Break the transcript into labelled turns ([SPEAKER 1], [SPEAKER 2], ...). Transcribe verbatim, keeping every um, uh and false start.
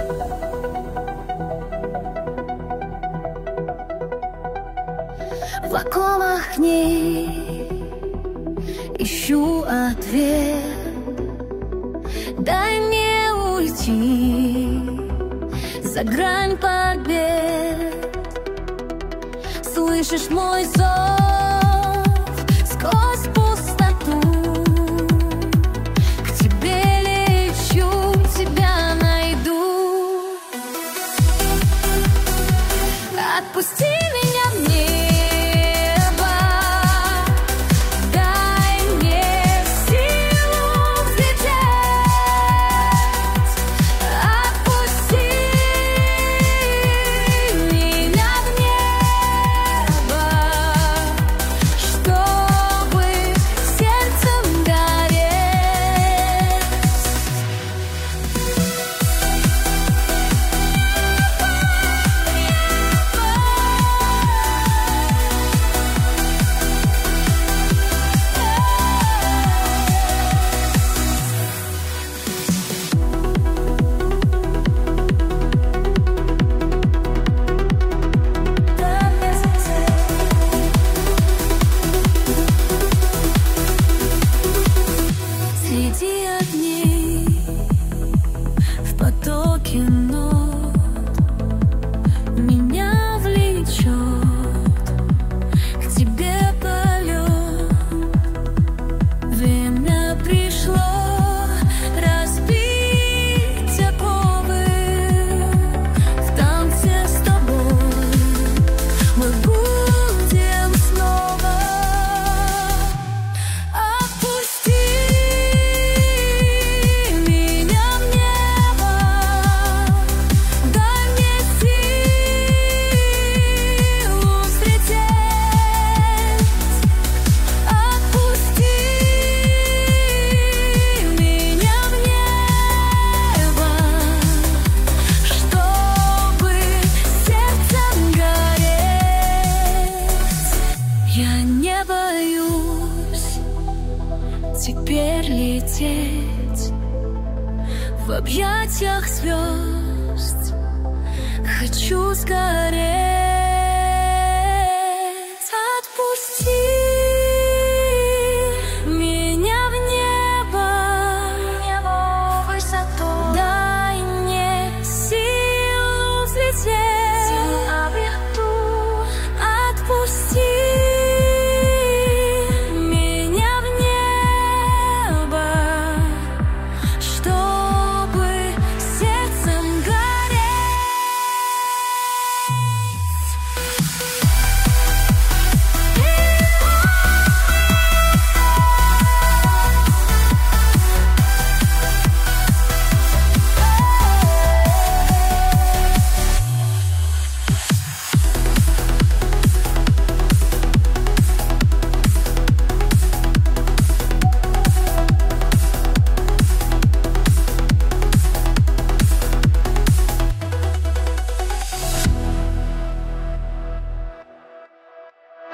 [SPEAKER 1] В оковах дней ищу ответ. Дай мне уйти за грань побед. Слышишь мой зов сквозь пустоту? К тебе лечу, тебя найду. Отпусти меня в небо. Среди огней в потоке нот меня влечет к тебе полет. Время пришло разбить оковы. В танце с тобой мы будем снова. Отпусти теперь лететь в объятиях звезд. Хочу скорее.